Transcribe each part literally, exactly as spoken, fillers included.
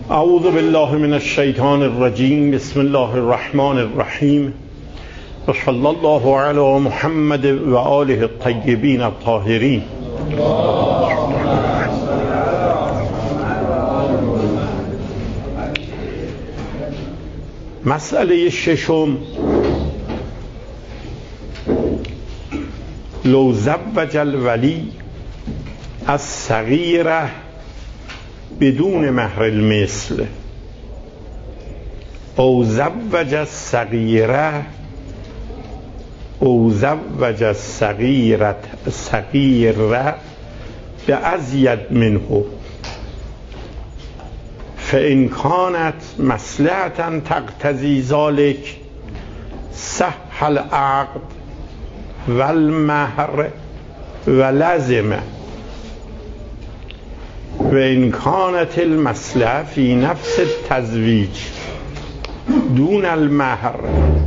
اعوذ بالله من الشیطان الرجیم. بسم الله الرحمن الرحیم و صلی الله علی محمد و آله الطیبین الطاهرین. مسئله ششم، لو زوج الولی الصغیره بدون مهر المثل او زوج الصغیره او زوج الصغیره صغیره بأزید منه فإن كانت مصلحة تقتضي ذلك صح العقد والمهر ولزمه وإن كانت المصلحة في نفس التزويج دون المهر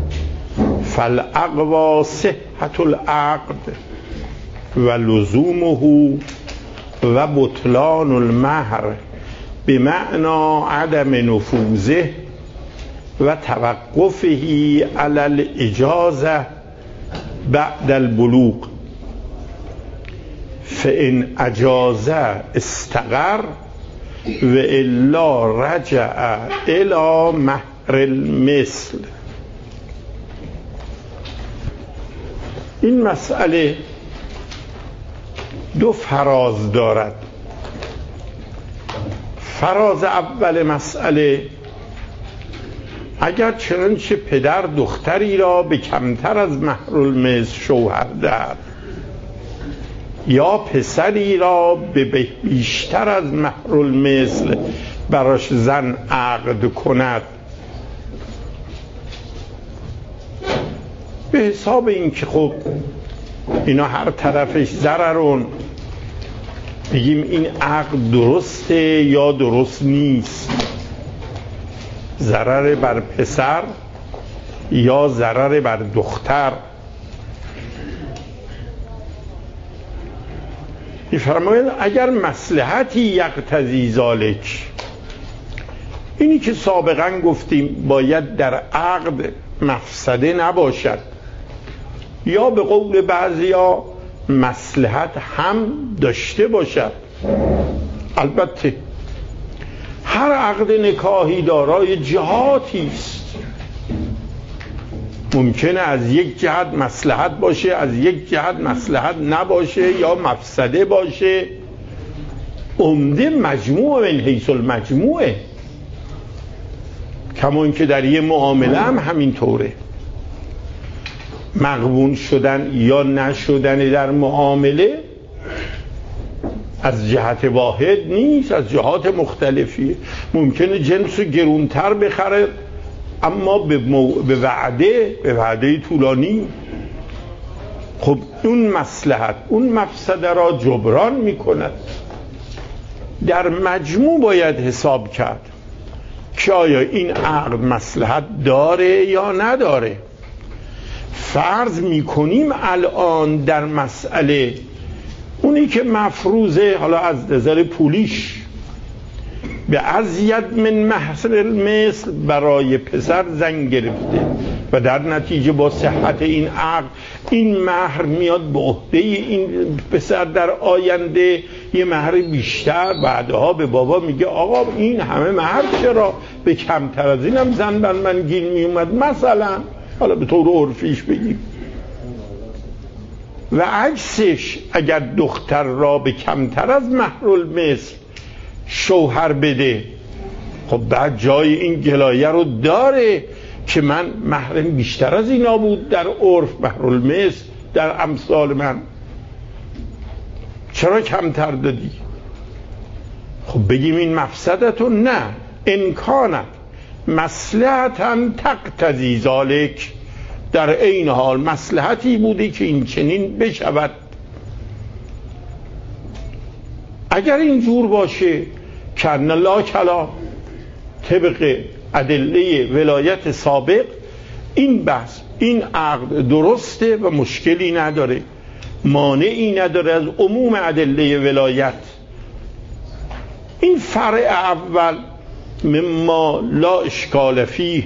فالأقوى صحة العقد ولزومه وبطلان المهر بمعنى عدم نفوذه وتوقفه على الإجازة بعد البلوغ فإن أجاز استقر وإلا رجع إلى مهر المثل. این مسئله دو فراز دارد. فراز اول مسئله، اگر چنانچه پدر دختری را به کمتر از مهر المثل شوهر دهد یا پسری را به بیشتر از مهر المثل براش زن عقد کند، به حساب این که خب اینا هر طرفش ضررون، بگیم این عقد درسته یا درست نیست، ضرر بر پسر یا ضرر بر دختر. می‌فرماید اگر مصلحتی یقتضی ذالک، اینی که سابقا گفتیم باید در عقد مفسده نباشد، یا به قول بعضیا مصلحت هم داشته باشد. البته هر عقد نکاحی دارای جهاتی است، ممکنه از یک جهت مصلحت باشه، از یک جهت مصلحت نباشه یا مفسده باشه. عمده مجموع من حیث المجموعه، کما اینکه در یه معامله هم همینطوره. مغبون شدن یا نشدن در معامله از جهت واحد نیست، از جهات مختلفیه. ممکنه جنس گرونتر بخره اما به, مو... به وعده به وعده طولانی، خب اون مصلحت اون مفسده را جبران میکند. در مجموع باید حساب کرد که آیا این عقد مصلحت داره یا نداره. فرض میکنیم الان در مسئله اونی که مفروضه، حالا از نظر پولیش به ازید من مهر المثل برای پسر زن گرفته و در نتیجه با صحت این عقد این مهر میاد به عهده این پسر در آینده، یه مهر بیشتر. بعدها به بابا میگه آقا این همه مهر چرا؟ به کمتر از اینم زن بر من گیر میومد مثلا، حالا به طور عرفیش بگیم. و عکسش، اگر دختر را به کمتر از مهر المثل شوهر بده، خب بعد جای این گلایه رو داره که من مهرم بیشتر از اینا بود در عرف، مهر المثل در امثال من، چرا کمتر دادی؟ خب بگیم این مفسدتون نه، امکانت مصلحتاً تقتضی ذالک، در این حال مصلحتی بوده که این چنین بشود. اگر اینجور باشه کن لا کلا، طبق ادله ولایت سابق این بحث این عقد درسته و مشکلی نداره، مانعی نداره از عموم ادله ولایت. این فرع اول مما لا اشکال فیه.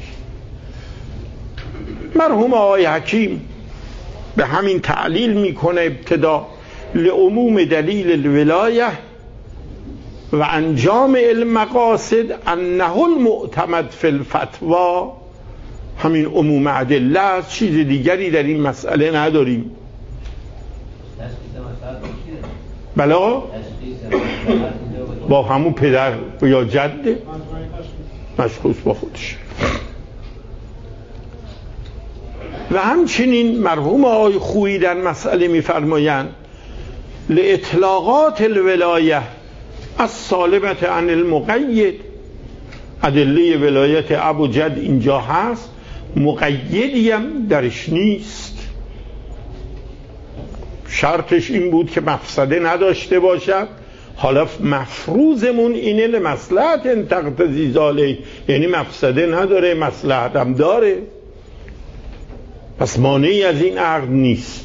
مرحوم آقای حکیم به همین تعلیل میکنه ابتدا لعموم دلیل الولایه و انجام المقاصد انه المعتمد فی الفتوا. همین عموم ادله است، چیز دیگری در این مسئله نداریم. بلا با همون پدر یا جده مشخوص با خودش. و همچنین مرحوم آقای خویی در مسئله می‌فرمایند لاطلاقات الولایه السالمه عن المقید. ادله ولایت اب و جد اینجا هست، مقیدی هم درش نیست. شرطش این بود که مفسده نداشته باشد. حالا مفروضمون اینه لمصلحت تقتضی ذالک، یعنی مفسده نداره، مصلحت هم داره، پس مانعی از این عقد نیست.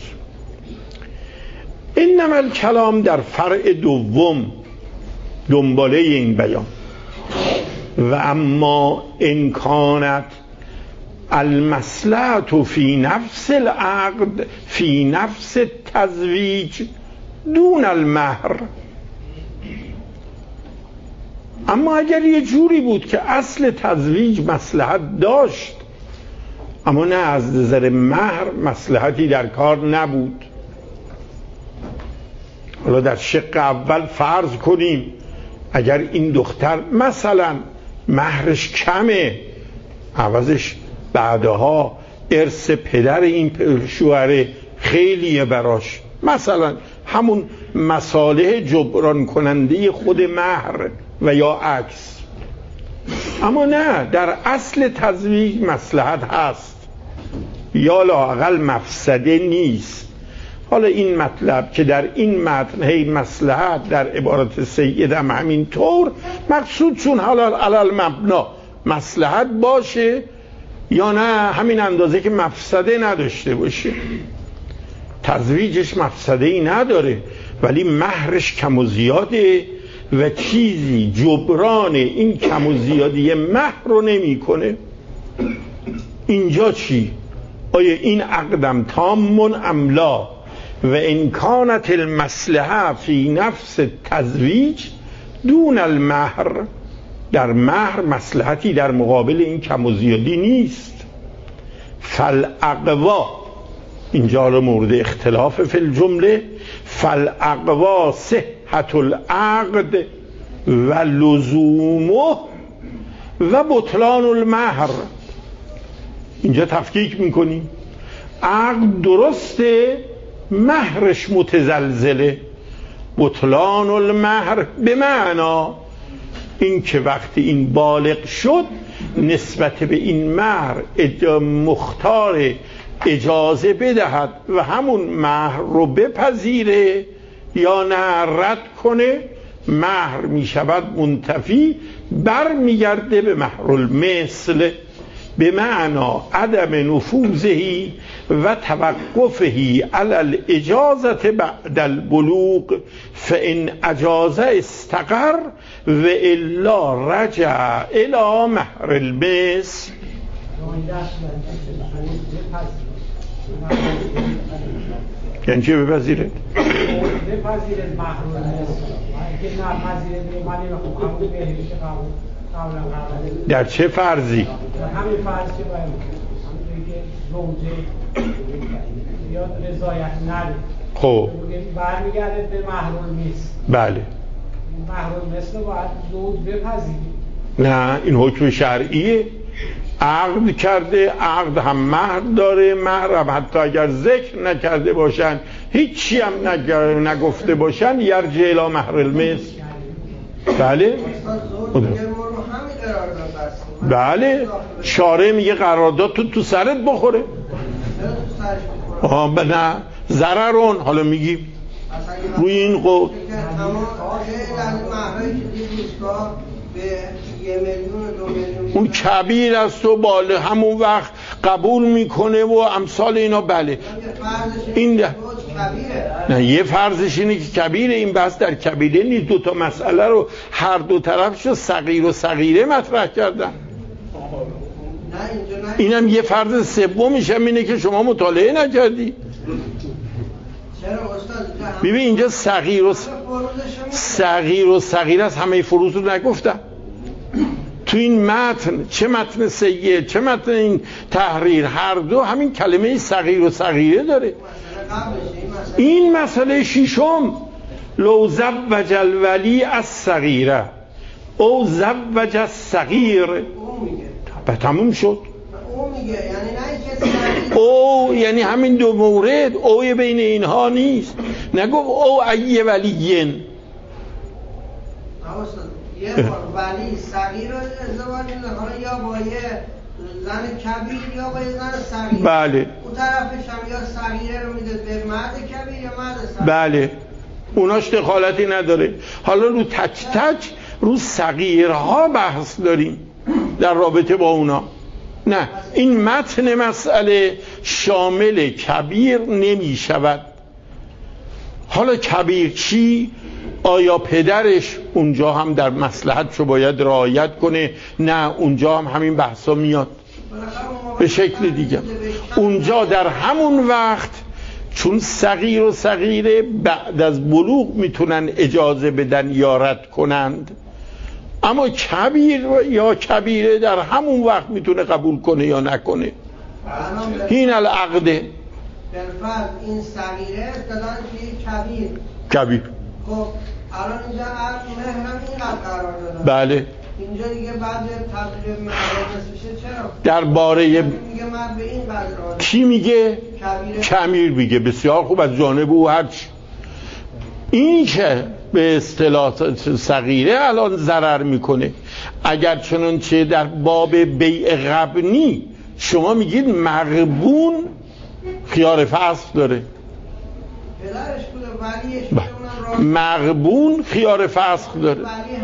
انما الکلام در فرع دوم دنباله این بیان. و اما امکانت المصلحت فی نفس العقد فی نفس التزویج دون المهر. اما اگر یه جوری بود که اصل تزویج مصلحت داشت اما نه از نظر مهر مصلحتی در کار نبود، حالا در شق اول فرض کنیم اگر این دختر مثلا مهرش کمه، عوضش بعدها ارث پدر این شوهر خیلیه براش، مثلا همون مصالح جبران کننده خود مهر و یا عکس. اما نه، در اصل تزویج مصلحت هست یا لااقل مفسده نیست. حالا این مطلب که در این متن هی مصلحت در عبارت سید هم همین طور مقصود چون حالا علال مبنا مصلحت باشه یا نه همین اندازه که مفسده نداشته باشه. تزویجش مفسده ای نداره ولی مهرش کم و زیاده و چیزی جبران این کم و زیادی مهر رو نمی کنه. اینجا چی؟ آیا این عقدم تامون املا و امکانت المصلحه فی نفس تزویج دون المهر. در مهر مصلحتی در مقابل این کم و زیادی نیست. فالاقوا، اینجا رو مورد اختلاف فی الجمله، فالاقوا صحت العقد و لزومه و بطلان المهر. اینجا تفکیک میکنیم، عقد درسته مهرش متزلزله. بطلان المهر به معنا این که وقتی این بالغ شد نسبت به این مهر مختار اجازه بدهد و همون مهر رو بپذیره یا نه رد کنه، مهر می شود منتفی، بر می گرده به مهر المثل، به معنا عدم نفوذهی و توقفهی علی الاجازه بعد البلوغ، فان اجازه استقر و الا رجع الی مهر المثل. یعنی چه بپذیره؟ بپذیره مهر المثل. اگه نپذیره من میخوام همون بهری که قبلا قبلا در چه فرضی؟ همین فرض که باید همونطوری که زوجه یا رضایت نده خب برمیگرده به مهر المثل. بله مهر المثل باید زوج بپذیره. نه، این حکم شرعیه. عقد کرده، عقد هم مهر داره، مهر هم حتی اگر ذکر نکرده باشن هیچی هم نگفته باشن یرجع الی مهر المثل. بله بله شارع میگه قرارداد تو تو سرت بخوره. آه نه ضررون. حالا میگیم روی این قول اون کبیر است و بالا همون وقت قبول میکنه و امثال اینا. بله این ده. نه یه فرضش اینه که کبیره، این بحث در کبیره نیست. دو تا مسئله رو هر دو طرفشو صغیر و صغیره مطرح کردن. اینم یه فرض سومش هم اینه که شما مطالعه نکردی. ببین اینجا صغیر و صغیر و صغیر است، همه فروض رو نگفتم. تو این متن، چه متن سید چه متن این تحریر، هر دو همین کلمه صغیر و صغیره داره. این مسئله ششم، لو زوج الولی از صغیره او زوج الصغیر، به تموم شد. او یعنی همین دو مورد، اوی بین اینها نیست. نگو او ای ولیین، یه ولی صغیر رو ازدواج میکنه یا با یه زن کبیر یا با یه زن صغیر. بله. اون طرفش هم یا صغیره رو میده به مرد کبیر یا مرد صغیر. بله. اوناش دخالتی نداره. حالا رو تک تک رو صغیرها بحث داریم در رابطه با اونا. نه، این متن مسئله شامل کبیر نمی شود. حالا کبیر چی؟ آیا پدرش اونجا هم در مصلحتشو باید رعایت کنه؟ نه، اونجا هم همین بحثا میاد به شکل دیگه. اونجا در همون وقت چون صغیر و صغیره بعد از بلوغ میتونن اجازه بدن یا رد کنند، اما کبیر یا کبیره در همون وقت میتونه قبول کنه یا نکنه. این العقده بالفرض این صغیره دادن که کبیر کبیر. خب الان اینجا مهرم اینقدر قرار دادن. بله. اینجا دیگه بعد تبدیل به مهر میشه. چرا؟ درباره میگه من به این قدر کی میگه؟ کبیر میگه. بسیار خوب، از جانب او هرچی. این که به اصطلاح صغیره الان ضرر میکنه. اگر چنانچه در باب بیع غبنی شما میگید مغبون خیار فصل داره، پدرش بوده ولیش مغبون خیار فسخ داره.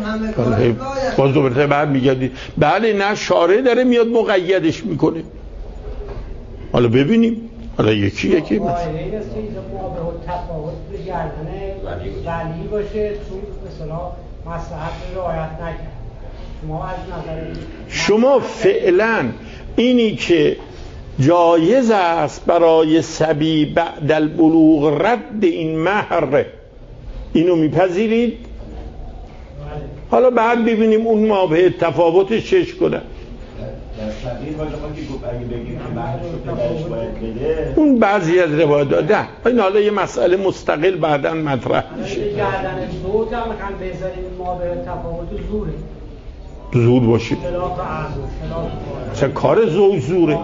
باز دوباره بعد میگردید بله نه، شارع داره میاد مقیدش میکنه. حالا ببینیم، حالا یکی یکی قاعده این است که اینجا مابه تفاوت به گردن ولی باشه، چون مثلا مصلحت رو رعایت نکرد. شما از نظر شما فعلا اینی که جایز است برای صبی بعد البلوغ رد این مهر، اینو میپذیرید؟ حالا بعد ببینیم اون مابه تفاوتش چش کنه. اون بعضی از روایات داده این حالا یه مسئله مستقل بعداً مطرح میشه. گردن زوج هم میخوان بذاریم مابه تفاوت زوره، زور باشه. چه کار زوج زوره؟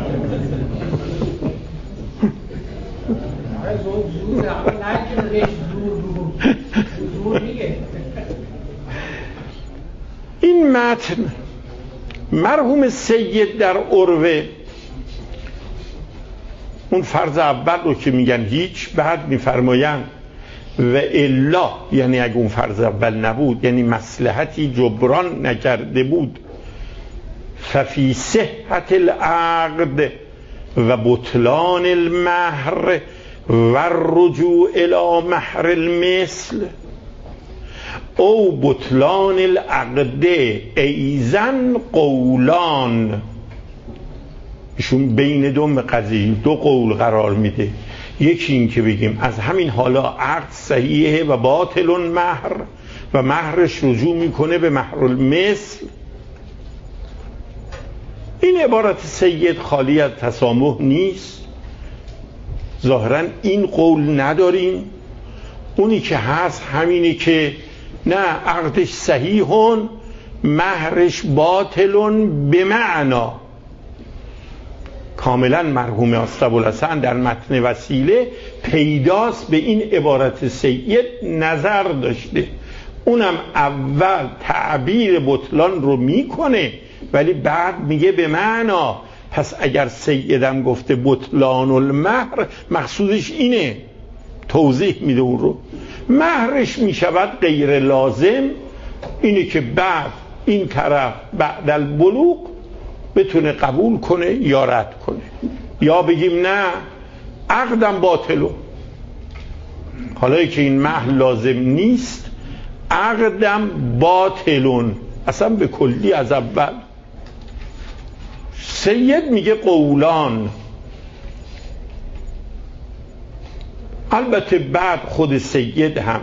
این متن مرحوم سید در عروه اون فرض اول رو که میگن هیچ، بعد میفرمایند و الا، یعنی اگه اون فرض اول نبود، یعنی مصلحتی جبران نکرده بود، ففی صحت العقد و بطلان المهر و رجوع الی مهر المثل او بطلان العقد ایزن قولان. ایشون بین دوم قضیه دو قول قرار میده. یکی این که بگیم از همین حالا عقد صحیحه و باطل مهر و مهرش رجوع میکنه به مهر المثل. این عبارت سید خالی از تسامح نیست، ظاهرا این قول نداریم. اونی که هست همینی که نه عقدش صحیحون مهرش باطلون به معنا. کاملا مرحوم اسطبالحسن در متن وسیله پیداست به این عبارت سید نظر داشته. اونم اول تعبیر بطلان رو میکنه ولی بعد میگه به معنا. پس اگر سیدم گفته بطلان المهر مقصودش اینه، توضیح میده اون رو. مهرش میشود غیر لازم، اینه که بعد این طرف بعد البلوغ بتونه قبول کنه یا رد کنه، یا بگیم نه عقدم باطلو. حالا که این مهر لازم نیست، عقدم باطلون، اصلا به کلی از اول. سید میگه قولان، البته بعد خود سید هم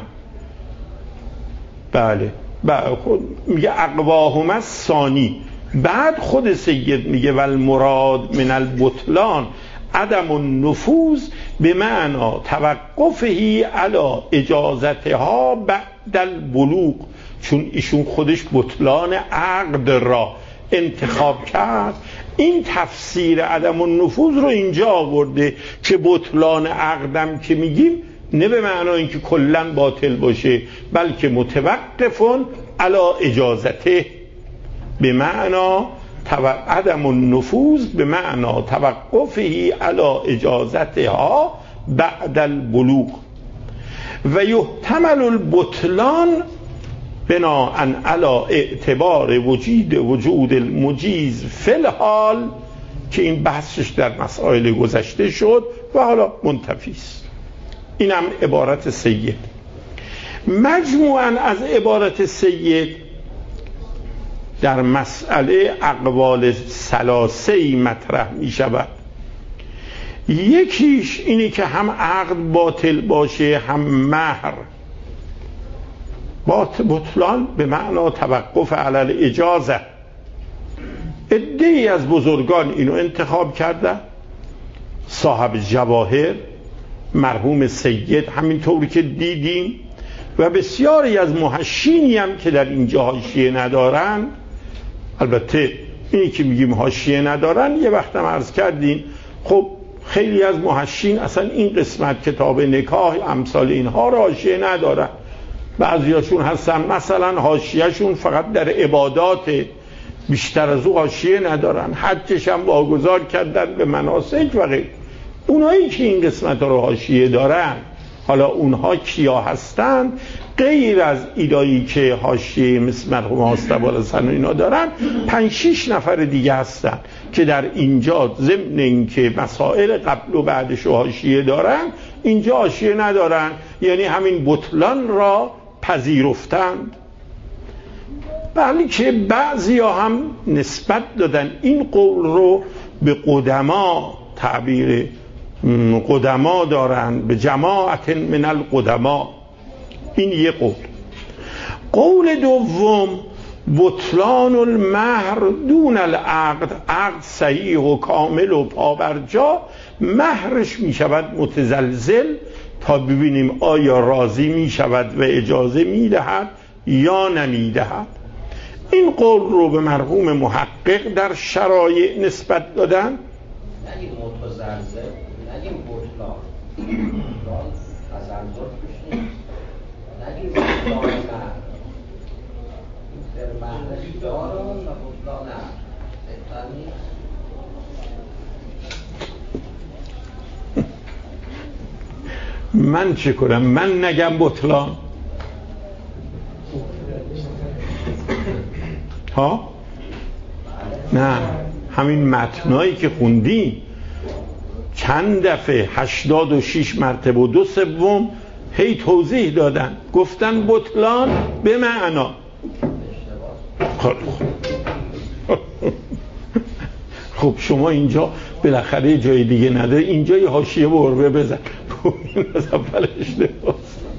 بله بعد خود میگه اقواهم الثانی، بعد خود سید میگه والمراد من البطلان عدم النفوذ به معنا توقفهی علی اجازتها بعد البلوغ، چون ایشون خودش بطلان عقد را انتخاب کرد، این تفسیر عدم النفوذ رو اینجا آورده که بطلان عقدم که میگیم نه به معنای اینکه کلا باطل باشه، بلکه متوقفون علی اجازته، به معنا عدم النفوذ به معنا توقفهی علی اجازتها بعد البلوغ. و یحتمل البطلان بناء علی اعتبار وجود وجود المجیز فی الحال، که این بحثش در مسائل گذشته شد و حالا منتفی است. اینم عبارت سید. مجموعاً از عبارت سید در مسئله اقوال ثلاثه‌ای مطرح می شود. یکیش اینه که هم عقد باطل باشه هم مهر. بطلان به معنا توقف علی اجازه. عده‌ای از بزرگان اینو انتخاب کرده، صاحب جواهر مرحوم سید همینطوری که دیدیم، و بسیاری از محشینی هم که در اینجا حاشیه ندارن. البته اینی که میگیم حاشیه ندارن یه وقت هم عرض کردیم، خب خیلی از محشین اصلا این قسمت کتاب نکاح امثال اینها را حاشیه ندارن. بعضیاشون هستن مثلا حاشیهشون فقط در عبادات، بیشتر از او حاشیه ندارن، حجش هم واگذار کردن به مناسک و غیر. اونایی که این قسمت رو حاشیه دارن، حالا اونها کیا هستن؟ غیر از ایدایی که حاشیه مثل مرحوم آستوالسن و اینا دارن، پنج شیش نفر دیگه هستن که در اینجا ضمن اینکه مسائل قبل و بعدش حاشیه دارن، اینجا حاشیه ندارن، یعنی همین بطلان را پذیرفتند. بلی که بعضی ها هم نسبت دادن این قول رو به قدما، تعبیر قدما دارن، به جماعت من القدما. این یه قول. قول دوم بطلان المهر دون العقد، عقد صحیح و کامل و پابرجا، مهرش می شود متزلزل تا ببینیم آیا راضی می شود و اجازه می دهد یا نمی دهد. این قول رو به مرحوم محقق در شرایع نسبت دادن. نگیم متزلزل، نگیم بطلان، بطلان تزلزل توش نیست، نگیم بطلان مهر، در مهرش دارم و بطلان عقد بهتر نیست. من چه کنم؟ من نگم بطلان ها؟ نه، همین متنایی که خوندی چند دفعه هشتاد و شیش مرتبه و دو سوم هی توضیح دادن، گفتن بطلان به معنا. خب شما اینجا بالاخره جای دیگه نداره، اینجا یه حاشیه بربه بزن. این از اول اشتباه.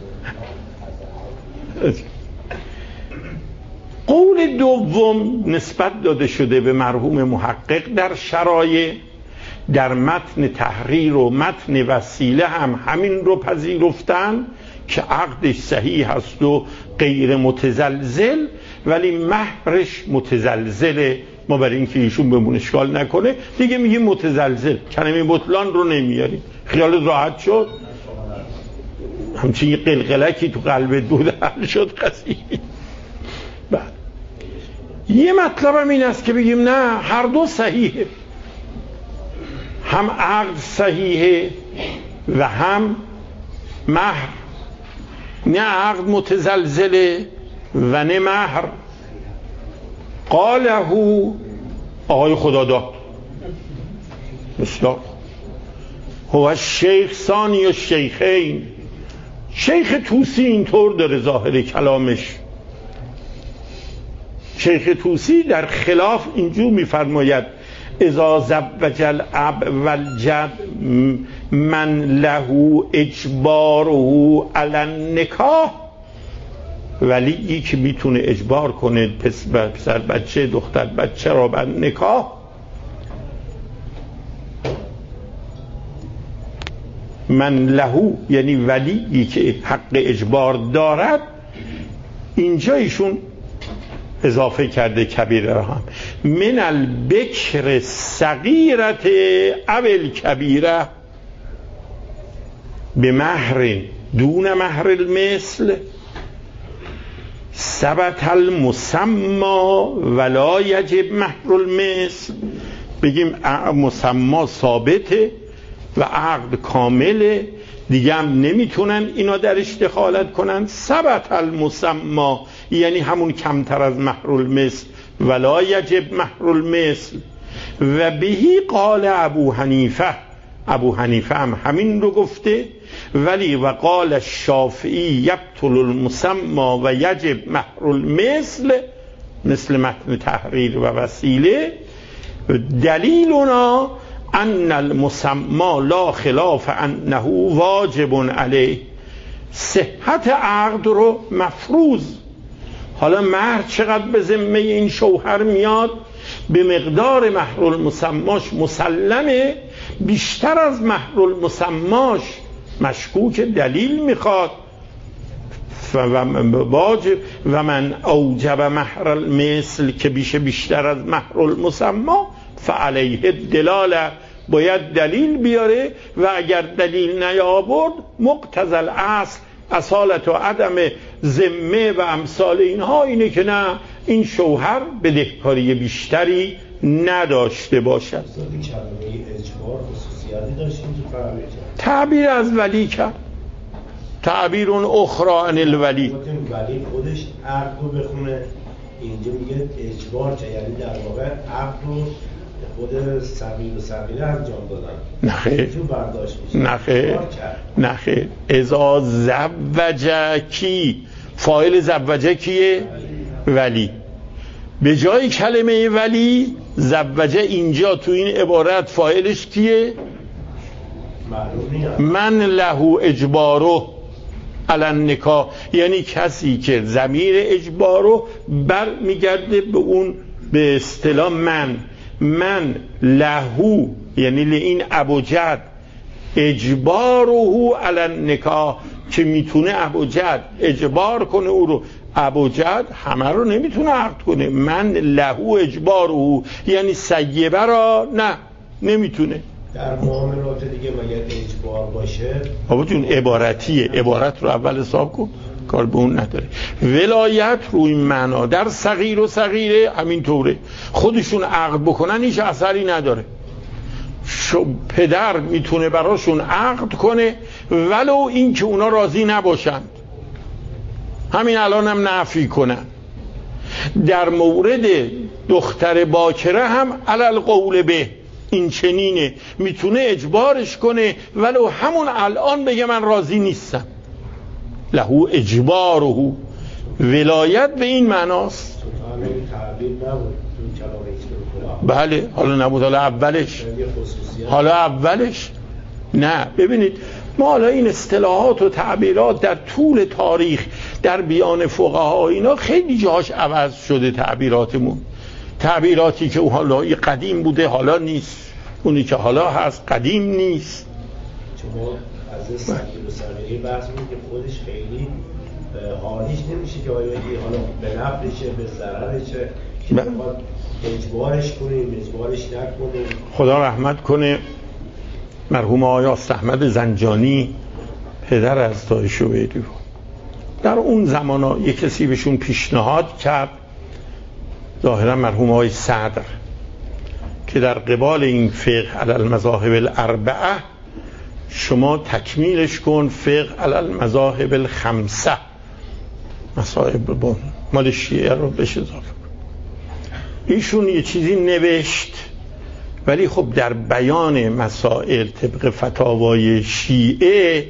قول دوم نسبت داده شده به مرحوم محقق در شرایع، در متن تحریر و متن وسیله هم همین رو پذیرفتن که عقدش صحیح هست و غیر متزلزل، ولی مهرش متزلزله. ما برای اینکه ایشون بهمون اشکال نکنه دیگه میگیم متزلزل، کلمه بطلان رو نمیاریم. خیال راحت شد؟ همچین یه قلقلکی تو قلب دود حل شد قضیه. بعد یه مطلب هم این است که بگیم نه، هر دو صحیحه، هم عقد صحیحه و هم مهر. نه عقد متزلزله و نه مهر. قاله آقای خداداد بسیار هو الشیخ ثانی الشیخین، شیخ طوسی اینطور داره ظاهر کلامش. شیخ طوسی در خلاف اینجور میفرماید اذا زوج الاب والجد من له اجباره علی النکاح، ولی که میتونه اجبار کنه پسر بچه دختر بچه را بر نکاح، من لهو یعنی ولی که حق اجبار دارد. اینجا ایشون اضافه کرده کبیره را هم من البکر صغیرت اول کبیره به مهر دون مهر المثل ثبت المسما ولا یجب مهر المثل. بگیم مسما ثابته و عقد کامله، دیگه هم نمیتونن اینا درش دخالت کنن. ثبت المسما یعنی همون کمتر از مهر المثل، ولا یجب مهر المثل. و بهی قال ابو حنیفه، ابو حنیفه هم همین رو گفته. ولی و قال الشافعی یبطل المسما و یجب مهر المثل، مثل متن تحریر و وسیله. دلیلنا ان المسما لا خلاف انه واجب علیه، صحت عقد رو مفروض. حالا مهر چقدر به ذمه این شوهر میاد؟ به مقدار مهر المسماش مسلمه، بیشتر از مهر المسماش مشکوک دلیل میخواد. واجب و من اوجب مهر المثل که بیشه بیشتر از مهر المسما فعلیه دلاله، باید دلیل بیاره و اگر دلیل نیاورد مقتضی الاصل اصالت و عدم ذمه و امثال اینها اینه که نه این شوهر بدهکاری بیشتری نداشته باشد. تعبیر از ولی کرد، تعبیر اون اخرى عن الولی. ولی خودش عقد رو بخونه، اینجا میگه اجبار چه، یعنی در واقع عقد رو خود صغیر و صغیره انجام دادن. نخیر نخیر نخیر اذا زوجه کی، فاعل زوجه کیه؟ ولی. به جای کلمه ولی زوجه اینجا تو این عبارت فاعلش کیه؟ من له اجباره علی النکاح، یعنی کسی که ضمیر اجبارو بر میگرده به اون به اصطلاح من من لهو یعنی لین ابوجد اجباره علی النکاح، که میتونه ابوجد اجبار کنه او رو. ابوجد همه رو نمیتونه عقد کنه. من لهو اجباره یعنی سیبه را نه نمیتونه. در معاملات دیگه مگر اجبار باشه؟ بابا جون عبارتیه، عبارت رو اول حساب کن، کار به اون نداره. ولایت روی این معنا در صغیر و صغیره همینطوره، خودشون عقد بکنن هیچ اثری نداره. شو پدر میتونه براشون عقد کنه ولو این که اونا راضی نباشند، همین الان هم نفی کنن. در مورد دختر باکره هم علل قول به این چنینه، میتونه اجبارش کنه ولو همون الان بگه من راضی نیستم. لهو اجباره، ولایت به این معناست. بله حالا نبود، حالا اولش حالا اولش نه. ببینید ما حالا این اصطلاحات و تعبیرات در طول تاریخ در بیان فقها اینا خیلی جاهاش عوض شده. تعبیراتمون تعبیراتی که حالا قدیم بوده حالا نیست، اونی که حالا هست قدیم نیست. چون از صغیر و صغیره بحث می‌کنیم که خودش خیلی حالیش نمیشه که آیا حالا به نفعشه به ضررشه که بخواد اجبارش کنیم اجبارش نکنیم. خدا رحمت کنه مرحوم آقای احمد زنجانی پدر از داعش و بیدی بود. در اون زمانا یک کسی بهشون پیشنهاد کرد، ظاهرا مرحوم آقای صدر، که در قبال این فقه علی المذاهب الاربعه شما تکمیلش کن فقه علی المذاهب الخمسه، مذاهب با مال شیعه رو بهش اضافه کن. ایشون یه چیزی نوشت ولی خب در بیان مسائل طبق فتاوای شیعه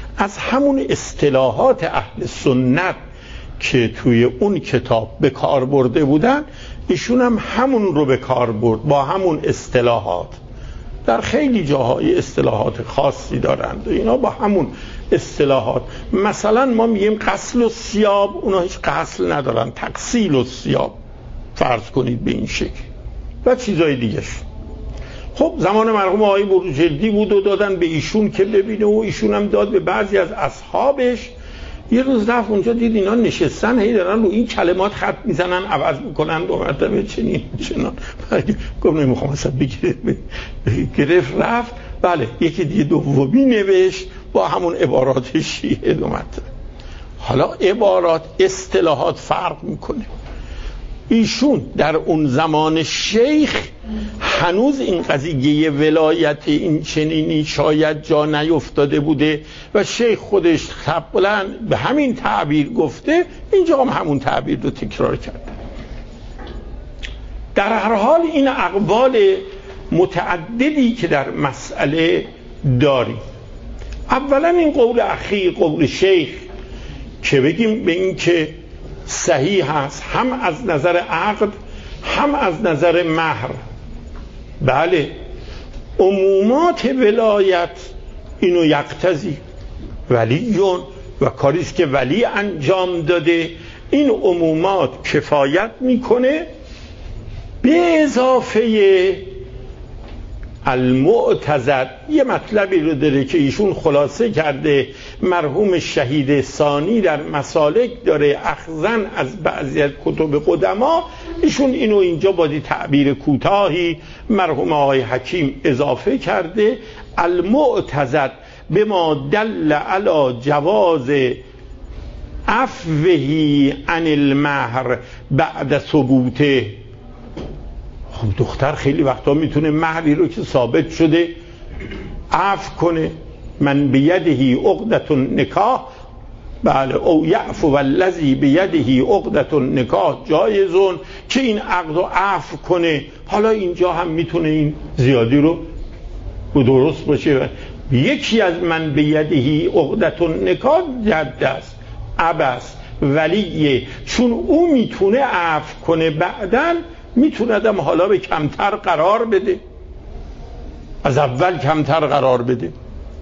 از همون اصطلاحات اهل سنت که توی اون کتاب به کار برده بودن، ایشون هم همون رو به کار برد با همون اصطلاحات. در خیلی جاهای اصطلاحات خاصی دارند و اینا با همون اصطلاحات. مثلا ما میگیم غسل الثیاب، اونا هیچ غسل ندارن، تغسیل الثیاب فرض کنید به این شکل و چیزای دیگه. خب زمان مرحوم آقای بروجردی بود و دادن به ایشون که ببینه و ایشون هم داد به بعضی از اصحابش. یه روز رفت اونجا دید اینا نشستن هی دارن رو این کلمات خط میزنن، عوض میکنن، دو مرتبه چنین چنان. گفت نمیخوام اصلا بگیره، گرفت رفت. بله یکی دیگه دومی نوشت با همون عبارات شیعه دو مرتبه. حالا عبارات اصطلاحات فرق میکنه. ایشون در اون زمان شیخ هنوز این قضیه ولایت این چنینی شاید جا نیفتاده بوده و شیخ خودش قبلا به همین تعبیر گفته، اینجا هم همون تعبیر رو تکرار کرده. در هر حال این اقوال متعددی که در مسئله داریم. اولا این قول اخیر، قول شیخ که بگیم به این که صحیح هست هم از نظر عقد هم از نظر مهر. بله عمومات ولایت اینو یقتضی ولیون و کاریست که ولی انجام داده، این عمومات کفایت میکنه به اضافه المعتزد. یه مطلبی رو داره که ایشون خلاصه کرده، مرحوم شهید ثانی در مسالک داره اخذن از بعضی از کتب قدما، ایشون اینو اینجا با دی تعبیر کوتاهی مرحوم آقای حکیم اضافه کرده. المعتزد به ما دل علی جواز عفوه عن المهر بعد ثبوته. خب دختر خیلی وقتا میتونه مهری رو که ثابت شده عفو کنه. من بیدهی عقدة النکاح، بله، او یعفو والذی بیدهی عقدة النکاح جایزون، که این عقد رو عفو کنه. حالا اینجا هم میتونه این زیادی رو به درست باشه. یکی از من بیدهی عقدة النکاح جد است، اب است، ولیه، چون او میتونه عفو کنه بعدن میتونه آدم حالا به کمتر قرار بده، از اول کمتر قرار بده.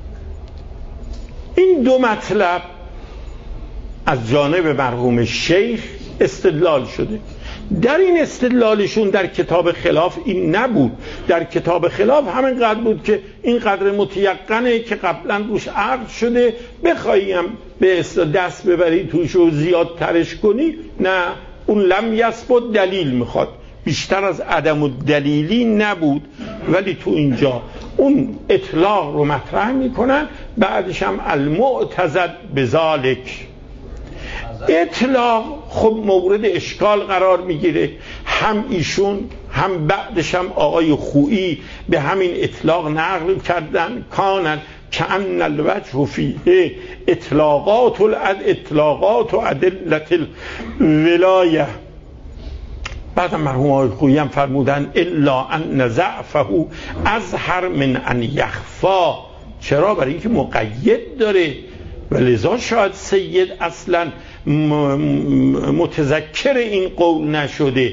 این دو مطلب از جانب مرحوم شیخ استدلال شده. در این استدلالشون در کتاب خلاف این نبود. در کتاب خلاف همین قدر بود که این قدر متیقنه که قبلا روش عقد شده، بخوایم به دست ببری توش و زیاد ترش کنی، نه، اون لم یثبت دلیل میخواد، بیشتر از عدم الدلیلی نبود. ولی تو اینجا اون اطلاق رو مطرح میکنن، بعدش هم المعتزد بذالک. اطلاق خب مورد اشکال قرار میگیره. هم ایشون هم بعدش هم آقای خویی به همین اطلاق نقل کردن، کانن که ان الوجه فیه اطلاقات الاد اطلاقات و ادلت الولایه. بعد مرحوم آقای خویی هم فرمودن الا ان ضعفه اظهر من ان یخفا. چرا؟ برای اینکه مقید داره و لذا شاید سید اصلا متذکر این قول نشده.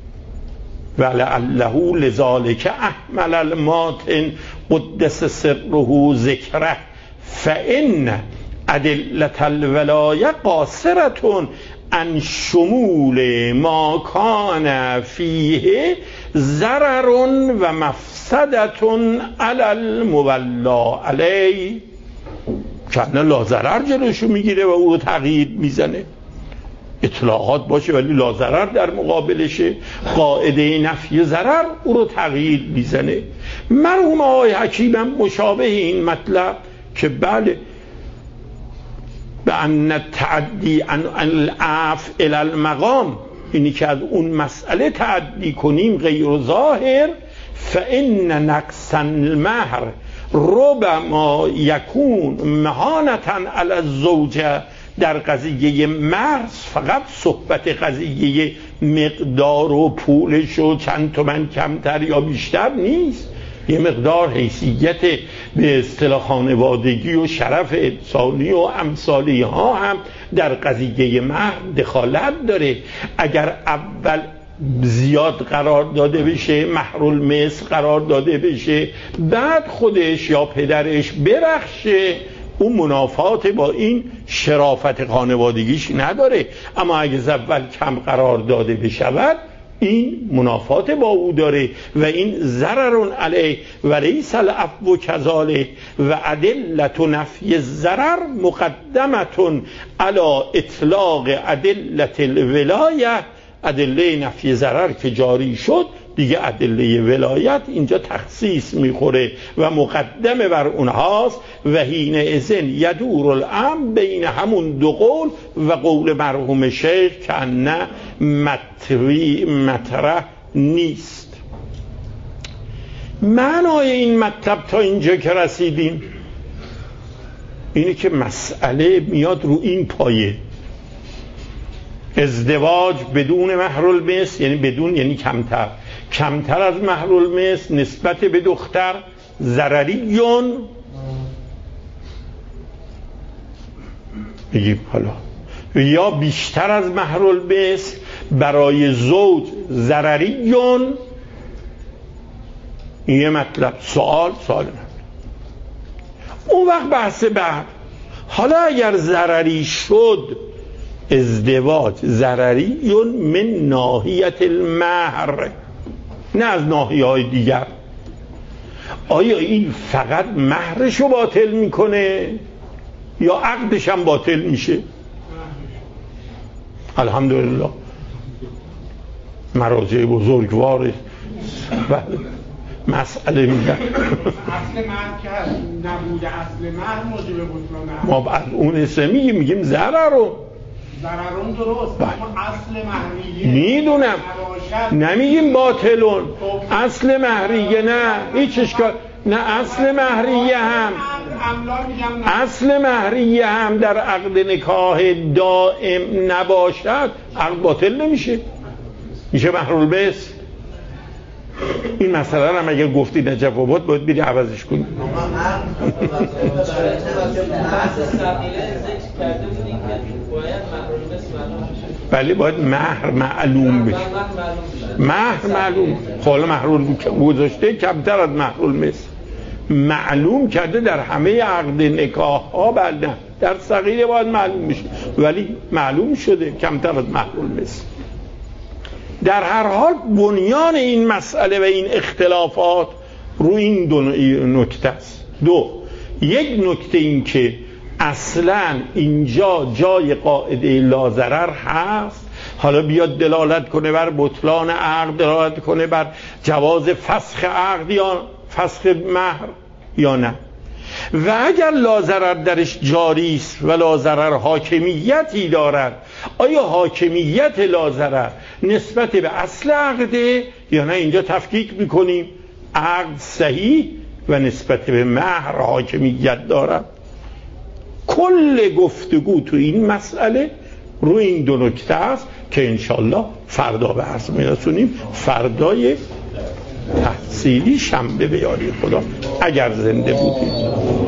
ولعله لذالک احمل الماتن قدس سره ذکره فان ادلة الولایه قاصرة عن شمول ما کان فیه ضرر و مفسدة علی المولا علیه. کنه لازرر جلوشو میگیره و او رو تغییر میزنه. اطلاعات باشه ولی لازرر در مقابلشه، قاعده نفی ضرر او رو تغییر میزنه. مرحوم آقای حکیم هم مشابه این مطلب که بله به ان تعدی عن العفو الی المقام، اینی که از اون مسئله تعدی کنیم غیر ظاهر، فان نقص المهر ربما یکون مهانتا علی الزوجه. در قضیه مرز فقط صحبت قضیه مقدار و پولش و چند تومن کمتر یا بیشتر نیست. یه مقدار حیثیت به اصطلاح خانوادگی و شرف انسانی و امثالی ها هم در قضیه مهر دخالت داره. اگر اول زیاد قرار داده بشه، مهر المثل قرار داده بشه، بعد خودش یا پدرش ببخشه، اون منافات با این شرافت خانوادگیش نداره. اما اگه از اول کم قرار داده بشود، این منافات با او داره و این ضرر علیه و لیس العفو کذالک و ادلة نفی الضرر مقدمة علی اطلاق ادلة الولایه. ادله نفی ضرر که جاری شد دیگه ادله ولایت اینجا تخصیص میخوره و مقدمه بر اونهاست و حین اذن یدور الامر بین همون دو قول و قول مرحوم شیخ که نه مطوی مطرح نیست. معنای این مطلب تا اینجا که رسیدیم اینه که مسئله میاد رو این پایه: ازدواج بدون مهر المثل، یعنی بدون یعنی کمتر کمتر از مهر المثل نسبت به دختر ضرریون، بگیم حالا، یا بیشتر از مهر المثل برای زوج ضرریون. این یه مطلب. سوال سوال من اون وقت بحث بعد، حالا اگر ضرری شد ازدواج ضرریون من ناحیت المهر، نه از ناحیه های دیگر، آیا این فقط مهرشو باطل میکنه یا عقدش هم باطل میشه؟ الحمدلله مراجع بزرگوار مسئله میگن. اصل مهر که هست نبوده اصل مهر موجب بطلان مهر. ما بعد اون اسم میگیم میگیم ضرر رو ضررون درست، اما اصل مهریه میدونم نمیگیم باطلون. اصل مهریه نه هیچ اشکال نه. اصل مهریه هم اصل مهریه هم در عقد نکاح دائم نباشد عقد باطل نمیشه، میشه مهر المثل. این مسئله هم اگر گفتی نجف آباد باید بری عوضش کنی. بله باید مهر معلوم بشه. مهر معلوم. حالا مهر گذاشته کمتر از مهر المثل معلوم کرده در همه عقد نکاح ها. بله در صغیره باید معلوم بشه، ولی معلوم شده کمتر از مهر المثل. در هر حال بنیان این مسئله و این اختلافات رو این دو نکته است. دو، یک نکته این که اصلا اینجا جای قاعده لاضرر هست، حالا بیاد دلالت کنه بر بطلان عقد، دلالت کنه بر جواز فسخ عقد یا فسخ مهر یا نه. و اگر لاضرر درش جاری است و لاضرر حاکمیتی دارد، آیا حاکمیت لاضرر نسبت به اصل عقده یا نه؟ اینجا تفکیک میکنیم عقد صحیح و نسبت به مهر حاکمیت دارد. کل گفتگو تو این مسئله رو این دو نکته است که انشالله فردا به عرض میرسونیم. فردای تحصیلی شنبه به یاری خدا اگر زنده بودیم.